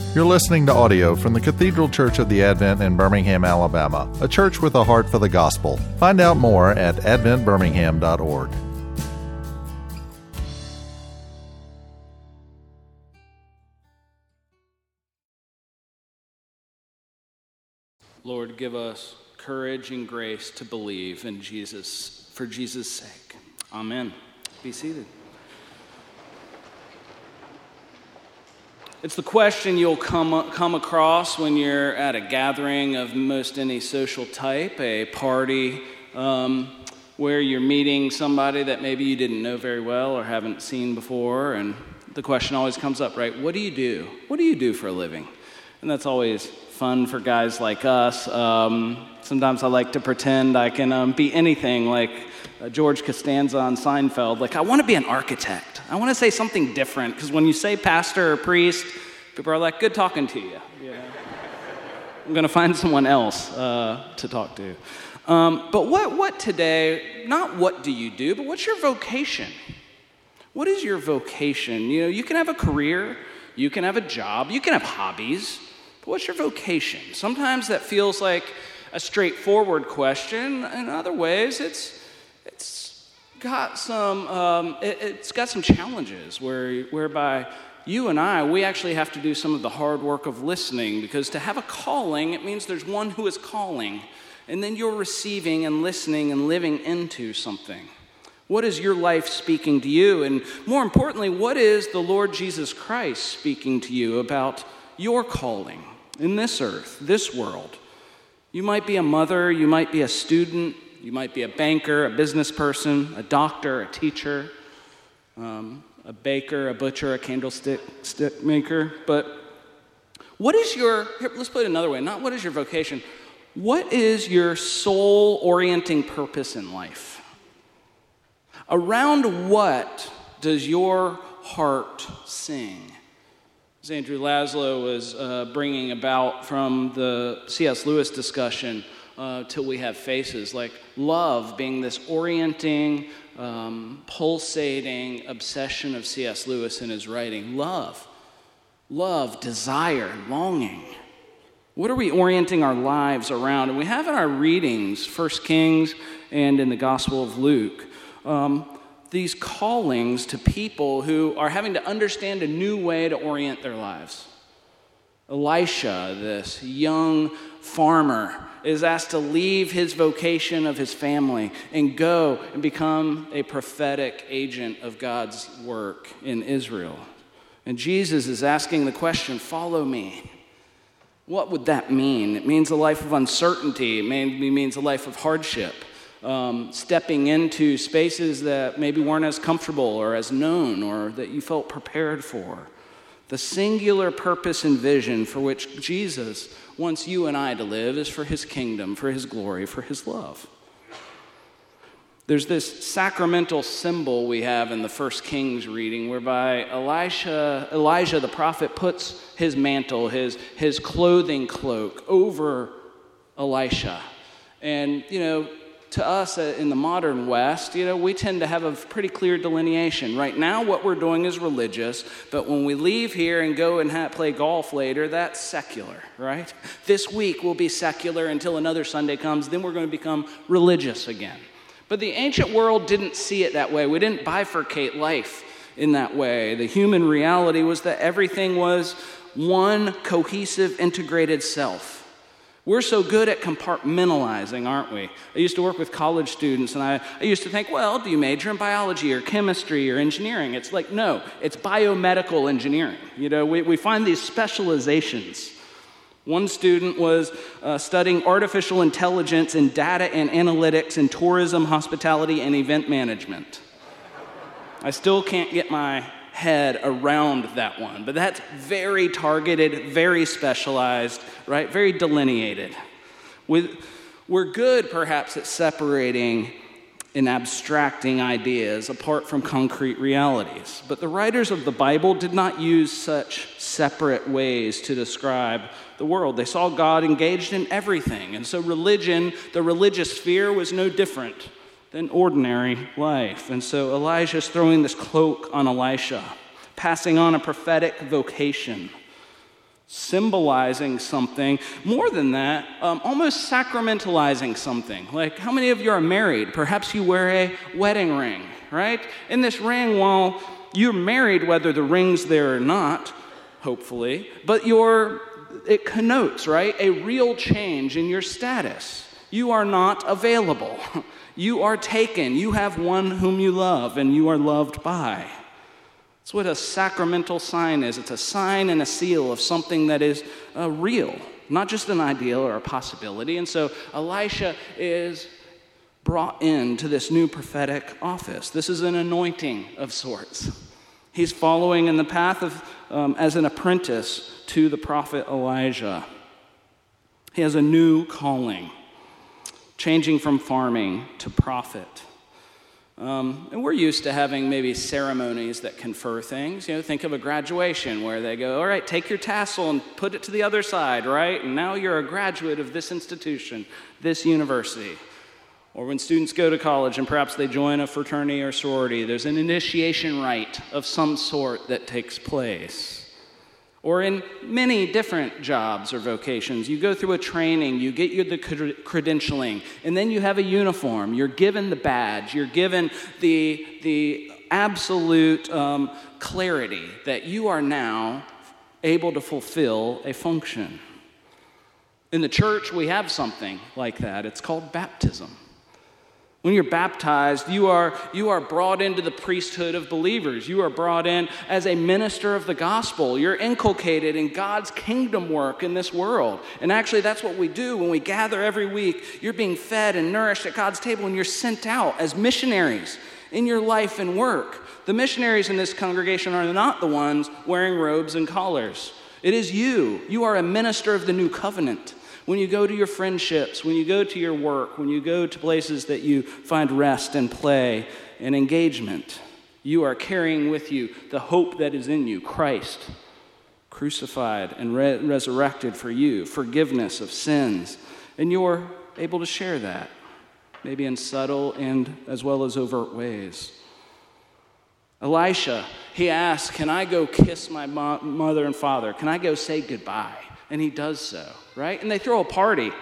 You're listening to audio from the Cathedral Church of the Advent in Birmingham, Alabama, a church with a heart for the gospel. Find out more at adventbirmingham.org. Lord, give us courage and grace to believe in Jesus, for Jesus' sake. Amen. Be seated. It's the question you'll come across when you're at a gathering of most any social type, a party where you're meeting somebody that maybe you didn't know very well or haven't seen before, and the question always comes up, right? What do you do? What do you do for a living? And that's always fun for guys like us. Sometimes I like to pretend I can be anything, like George Costanza on Seinfeld. Like, I want to be an architect. I want to say something different, because when you say pastor or priest, people are like, good talking to you. I'm going to find someone else to talk to. But what today, not what do you do, but what's your vocation? What is your vocation? You know, you can have a career, you can have a job, you can have hobbies, but what's your vocation? Sometimes that feels like a straightforward question. In other ways, it's got some challenges whereby you and we actually have to do some of the hard work of listening, because to have a calling, it means there's one who is calling, and then you're receiving and listening and living into something. What is your life speaking to you? And more importantly, what is the Lord Jesus Christ speaking to you about your calling in this earth, this world? You might be a mother, you might be a student, you might be a banker, a business person, a doctor, a teacher, a baker, a butcher, a candlestick maker. But what is let's put it another way, not what is your vocation, what is your soul-orienting purpose in life? Around what does your heart sing? As Andrew Laszlo was bringing about from the C.S. Lewis discussion, Till We Have Faces, like love being this orienting, pulsating obsession of C.S. Lewis in his writing. Love, desire, longing. What are we orienting our lives around? And we have in our readings, 1 Kings and in the Gospel of Luke, these callings to people who are having to understand a new way to orient their lives. Elisha, this young farmer, is asked to leave his vocation of his family and go and become a prophetic agent of God's work in Israel. And Jesus is asking the question, follow me. What would that mean? It means a life of uncertainty. It maybe means a life of hardship. Stepping into spaces that maybe weren't as comfortable or as known or that you felt prepared for. The singular purpose and vision for which Jesus wants you and I to live is for his kingdom, for his glory, for his love. There's this sacramental symbol we have in the 1 Kings reading whereby Elijah the prophet puts his mantle, his clothing cloak over Elisha. And, to us in the modern West, we tend to have a pretty clear delineation. Right now, what we're doing is religious, but when we leave here and go and play golf later, that's secular, right? This week will be secular until another Sunday comes, then we're going to become religious again. But the ancient world didn't see it that way. We didn't bifurcate life in that way. The human reality was that everything was one cohesive, integrated self. We're so good at compartmentalizing, aren't we? I used to work with college students, and I used to think, well, do you major in biology or chemistry or engineering? It's like, no, it's biomedical engineering. We find these specializations. One student was studying artificial intelligence and data and analytics in tourism, hospitality, and event management. I still can't get my head around that one, but that's very targeted, very specialized, right? Very delineated. We're good, perhaps, at separating and abstracting ideas apart from concrete realities. But the writers of the Bible did not use such separate ways to describe the world. They saw God engaged in everything. And so religion, the religious sphere, was no different than ordinary life. And so Elijah's throwing this cloak on Elisha, passing on a prophetic vocation. symbolizing something. More than that, almost sacramentalizing something. Like, how many of you are married? Perhaps you wear a wedding ring, right? In this ring, while you're married, whether the ring's there or not, hopefully, but it connotes, right, a real change in your status. You are not available. You are taken. You have one whom you love, and you are loved by. That's what a sacramental sign is. It's a sign and a seal of something that is real, not just an ideal or a possibility. And so Elisha is brought into this new prophetic office. This is an anointing of sorts. He's following in the path of as an apprentice to the prophet Elijah. He has a new calling, changing from farming to prophet. And we're used to having maybe ceremonies that confer things. Think of a graduation where they go, all right, take your tassel and put it to the other side, right? And now you're a graduate of this institution, this university. Or when students go to college and perhaps they join a fraternity or sorority, there's an initiation rite of some sort that takes place. Or in many different jobs or vocations, you go through a training, you get the credentialing, and then you have a uniform. You're given the badge. You're given the absolute clarity that you are now able to fulfill a function. In the church, we have something like that. It's called baptism. When you're baptized, you are brought into the priesthood of believers. You are brought in as a minister of the gospel. You're inculcated in God's kingdom work in this world. And actually, that's what we do when we gather every week. You're being fed and nourished at God's table, and you're sent out as missionaries in your life and work. The missionaries in this congregation are not the ones wearing robes and collars. It is you. You are a minister of the new covenant. When you go to your friendships, when you go to your work, when you go to places that you find rest and play and engagement, you are carrying with you the hope that is in you, Christ, crucified and resurrected for you, forgiveness of sins. And you're able to share that, maybe in subtle and as well as overt ways. Elisha, he asks, can I go kiss my mother and father? Can I go say goodbye? And he does so, right? And they throw a party.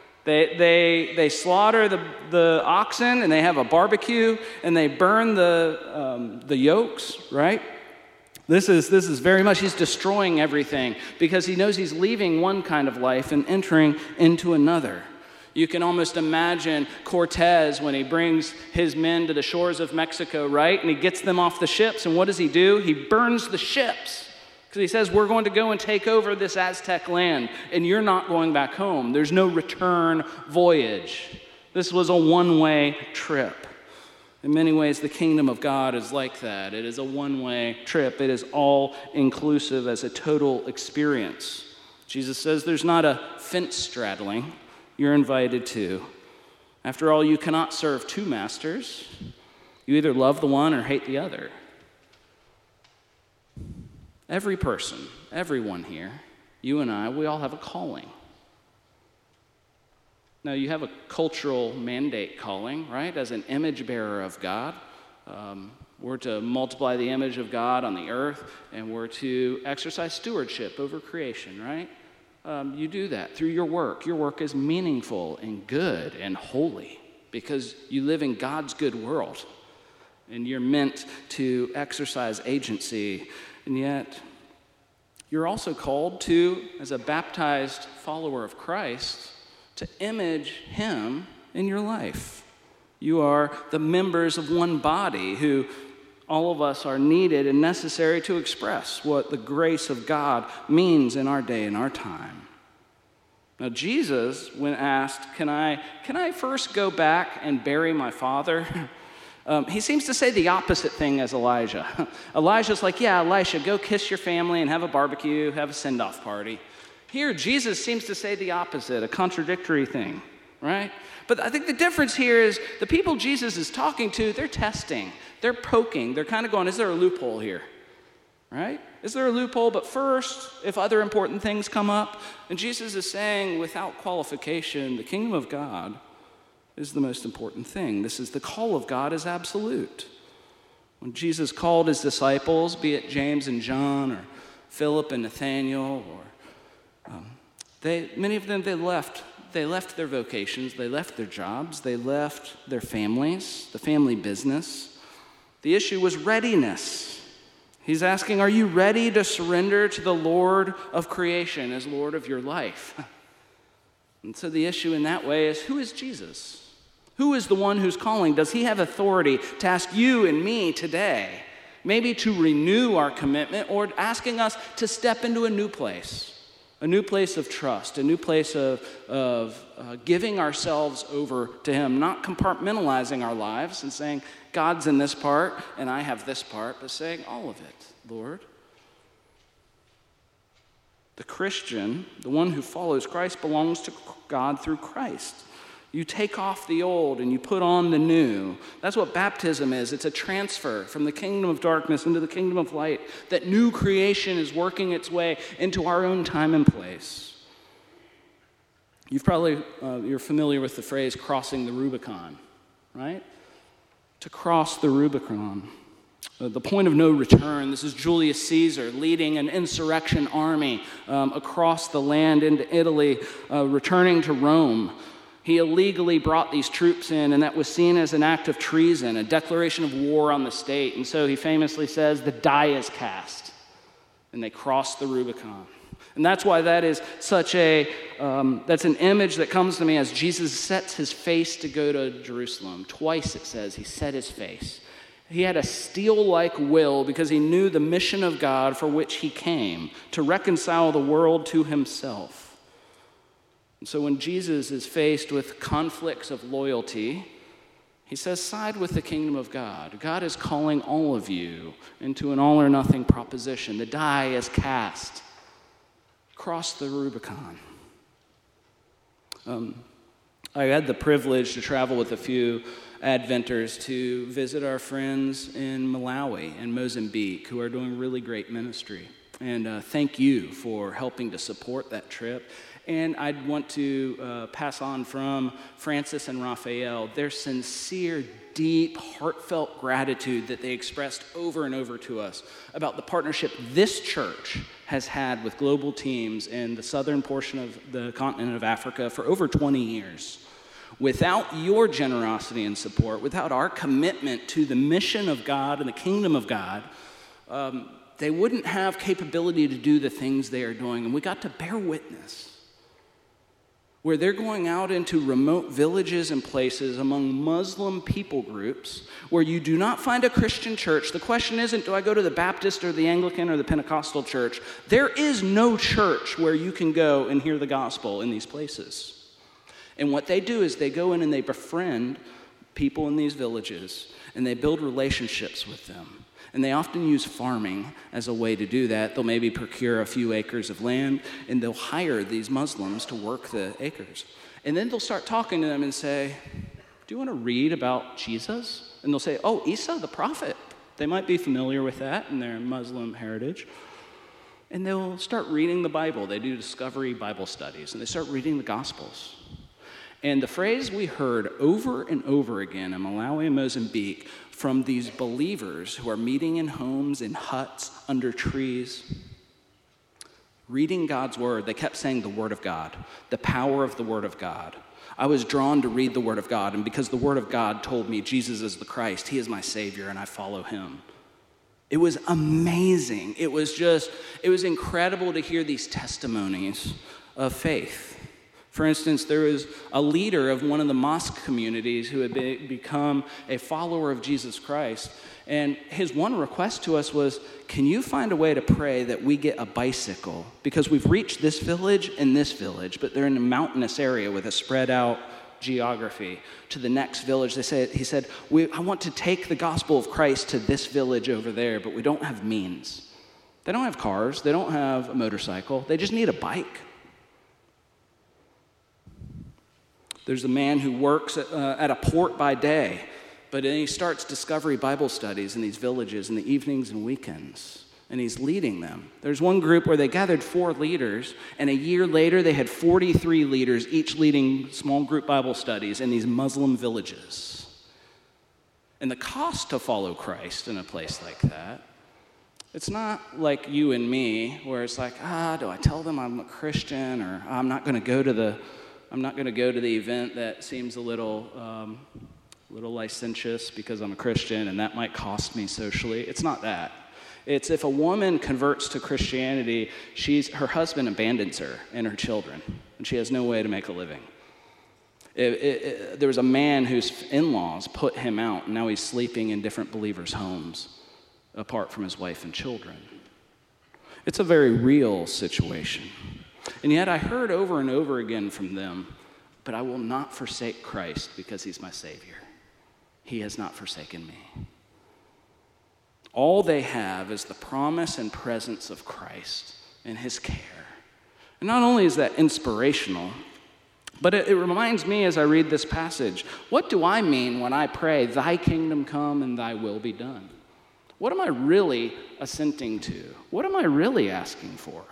They slaughter the oxen, and they have a barbecue, and they burn the yokes, right? This is very much, he's destroying everything because he knows he's leaving one kind of life and entering into another. You can almost imagine Cortez when he brings his men to the shores of Mexico, right? And he gets them off the ships, and what does he do? He burns the ships. Because he says, we're going to go and take over this Aztec land, and you're not going back home. There's no return voyage. This was a one-way trip. In many ways, the kingdom of God is like that. It is a one-way trip. It is all-inclusive as a total experience. Jesus says there's not a fence straddling. You're invited to. After all, you cannot serve two masters. You either love the one or hate the other. Every person, everyone here, you and I, we all have a calling. Now, you have a cultural mandate calling, right? As an image bearer of God, we're to multiply the image of God on the earth, and we're to exercise stewardship over creation, right? You do that through your work. Your work is meaningful and good and holy because you live in God's good world, and you're meant to exercise agency. And yet, you're also called to, as a baptized follower of Christ, to image him in your life. You are the members of one body who all of us are needed and necessary to express what the grace of God means in our day and our time. Now, Jesus, when asked, can I first go back and bury my father? He seems to say the opposite thing as Elijah. Elijah's like, yeah, Elisha, go kiss your family and have a barbecue, have a send-off party. Here, Jesus seems to say the opposite, a contradictory thing, right? But I think the difference here is the people Jesus is talking to, they're testing, they're poking, they're kind of going, is there a loophole here, right? Is there a loophole? But first, if other important things come up, and Jesus is saying without qualification, the kingdom of God is the most important thing. This is the call of God is absolute. When Jesus called his disciples, be it James and John or Philip and Nathaniel or Many of them, they left their vocations, they left their jobs, they left their families, the family business. The issue was readiness. He's asking, are you ready to surrender to the Lord of creation as Lord of your life? And so the issue in that way is, who is Jesus? Who is the one who's calling? Does he have authority to ask you and me today, maybe to renew our commitment, or asking us to step into a new place of trust, a new place of giving ourselves over to him, not compartmentalizing our lives and saying, God's in this part and I have this part, but saying all of it, Lord. The Christian, the one who follows Christ, belongs to God through Christ. You take off the old and you put on the new. That's what baptism is. It's a transfer from the kingdom of darkness into the kingdom of light. That new creation is working its way into our own time and place. You're familiar with the phrase crossing the Rubicon, right? To cross the Rubicon. The point of no return. This is Julius Caesar leading an insurrection army across the land into Italy, returning to Rome. He illegally brought these troops in, and that was seen as an act of treason, a declaration of war on the state. And so he famously says, the die is cast. And they crossed the Rubicon. And that's why that is such that's an image that comes to me as Jesus sets his face to go to Jerusalem. Twice it says he set his face. He had a steel-like will because he knew the mission of God for which he came, to reconcile the world to himself. And so when Jesus is faced with conflicts of loyalty, he says, side with the kingdom of God. God is calling all of you into an all-or-nothing proposition. The die is cast. Cross the Rubicon. I had the privilege to travel with a few Adventers to visit our friends in Malawi and Mozambique who are doing really great ministry. And thank you for helping to support that trip. And I'd want to pass on from Francis and Raphael their sincere, deep, heartfelt gratitude that they expressed over and over to us about the partnership this church has had with global teams in the southern portion of the continent of Africa for over 20 years. Without your generosity and support, without our commitment to the mission of God and the kingdom of God, they wouldn't have capability to do the things they are doing. And we got to bear witness where they're going out into remote villages and places among Muslim people groups where you do not find a Christian church. The question isn't, do I go to the Baptist or the Anglican or the Pentecostal church? There is no church where you can go and hear the gospel in these places. And what they do is they go in and they befriend people in these villages and they build relationships with them. And they often use farming as a way to do that. They'll maybe procure a few acres of land, and they'll hire these Muslims to work the acres. And then they'll start talking to them and say, do you want to read about Jesus? And they'll say, oh, Isa, the prophet. They might be familiar with that in their Muslim heritage. And they'll start reading the Bible. They do discovery Bible studies, and they start reading the Gospels. And the phrase we heard over and over again in Malawi and Mozambique from these believers who are meeting in homes, in huts, under trees, reading God's word, they kept saying the word of God, the power of the word of God. I was drawn to read the word of God, and because the word of God told me Jesus is the Christ, he is my Savior, and I follow him. It was amazing. It was incredible to hear these testimonies of faith. For instance, there was a leader of one of the mosque communities who had become a follower of Jesus Christ. And his one request to us was, can you find a way to pray that we get a bicycle? Because we've reached this village and this village, but they're in a mountainous area with a spread out geography to the next village. He said, I want to take the gospel of Christ to this village over there, but we don't have means. They don't have cars. They don't have a motorcycle. They just need a bike. There's a man who works at a port by day, but then he starts discovery Bible studies in these villages in the evenings and weekends, and he's leading them. There's one group where they gathered 4 leaders, and a year later they had 43 leaders, each leading small group Bible studies in these Muslim villages. And the cost to follow Christ in a place like that It's not like you and me, where it's like, do I tell them I'm a Christian, or I'm not going to go to the event that seems a little licentious because I'm a Christian, and that might cost me socially. It's not that. It's if a woman converts to Christianity, her husband abandons her and her children, and she has no way to make a living. There was a man whose in-laws put him out, and now he's sleeping in different believers' homes, apart from his wife and children. It's a very real situation. And yet I heard over and over again from them, but I will not forsake Christ because he's my Savior. He has not forsaken me. All they have is the promise and presence of Christ and his care. And not only is that inspirational, but it reminds me as I read this passage, what do I mean when I pray, thy kingdom come and thy will be done? What am I really assenting to? What am I really asking for?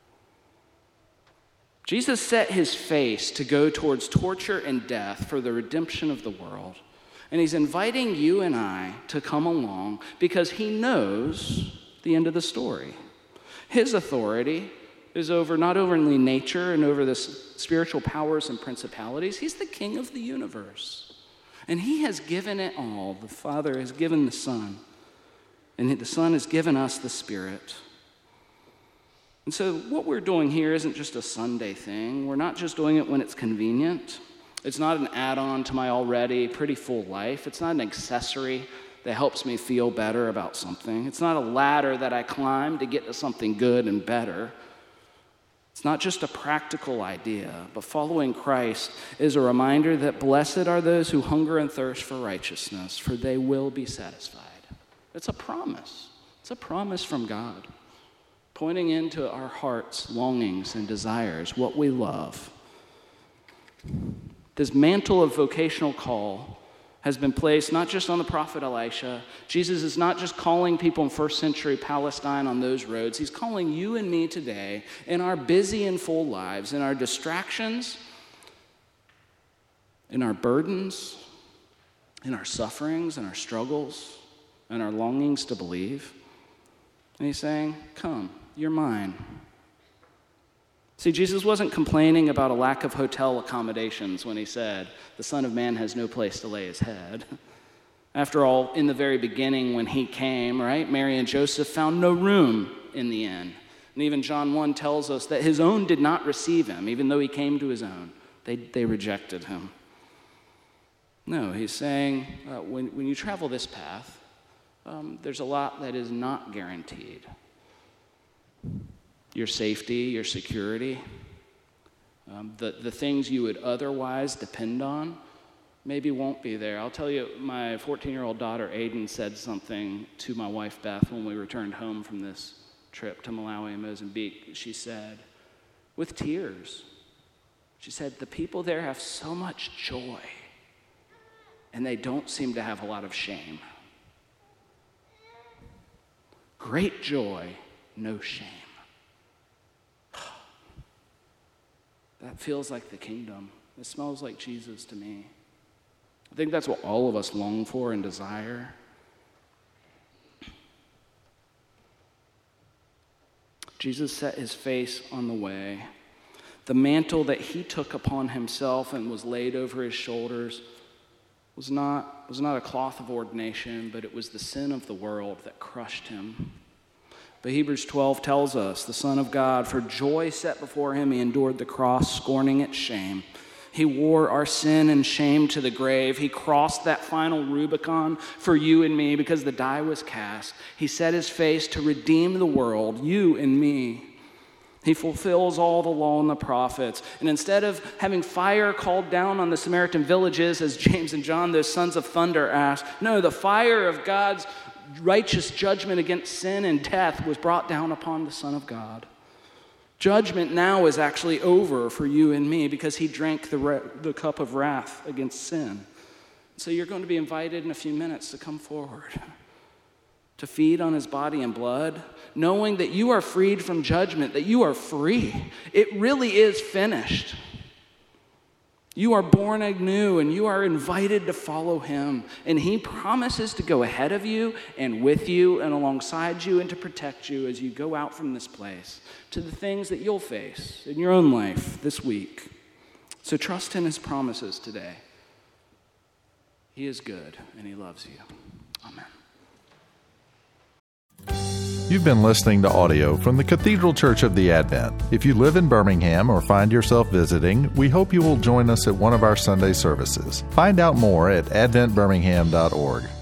Jesus set his face to go towards torture and death for the redemption of the world. And he's inviting you and I to come along because he knows the end of the story. His authority is over not only nature and over the spiritual powers and principalities. He's the king of the universe. And he has given it all. The Father has given the Son. And the Son has given us the Spirit. And so what we're doing here isn't just a Sunday thing. We're not just doing it when it's convenient. It's not an add-on to my already pretty full life. It's not an accessory that helps me feel better about something. It's not a ladder that I climb to get to something good and better. It's not just a practical idea, but following Christ is a reminder that blessed are those who hunger and thirst for righteousness, for they will be satisfied. It's a promise. It's a promise from God, pointing into our hearts' longings and desires, what we love. This mantle of vocational call has been placed not just on the prophet Elisha. Jesus is not just calling people in first century Palestine on those roads. He's calling you and me today in our busy and full lives, in our distractions, in our burdens, in our sufferings, in our struggles, and our longings to believe. And he's saying, come, you're mine. See, Jesus wasn't complaining about a lack of hotel accommodations when he said, the Son of Man has no place to lay his head. After all, in the very beginning when he came, right, Mary and Joseph found no room in the inn. And even John 1 tells us that his own did not receive him, even though he came to his own. They rejected him. No, he's saying, when you travel this path, there's a lot that is not guaranteed. Your safety, your security, the things you would otherwise depend on maybe won't be there. I'll tell you, my 14-year-old daughter, Aiden, said something to my wife, Beth, when we returned home from this trip to Malawi and Mozambique. She said, with tears, she said, the people there have so much joy, and they don't seem to have a lot of shame. Great joy, no shame. That feels like the kingdom. It smells like Jesus to me. I think that's what all of us long for and desire. Jesus set his face on the way. The mantle that he took upon himself and was laid over his shoulders was not a cloth of ordination, but it was the sin of the world that crushed him. But Hebrews 12 tells us, the Son of God, for joy set before him, he endured the cross, scorning its shame. He wore our sin and shame to the grave. He crossed that final Rubicon for you and me because the die was cast. He set his face to redeem the world, you and me. He fulfills all the law and the prophets. And instead of having fire called down on the Samaritan villages, as James and John, those sons of thunder, asked, no, the fire of God's righteous judgment against sin and death was brought down upon the Son of God. Judgment now is actually over for you and me because he drank the cup of wrath against sin. So you're going to be invited in a few minutes to come forward, to feed on his body and blood, knowing that you are freed from judgment, that you are free. It really is finished. You are born anew, and you are invited to follow him. And he promises to go ahead of you and with you and alongside you and to protect you as you go out from this place to the things that you'll face in your own life this week. So trust in his promises today. He is good, and he loves you. Amen. You've been listening to audio from the Cathedral Church of the Advent. If you live in Birmingham or find yourself visiting, we hope you will join us at one of our Sunday services. Find out more at adventbirmingham.org.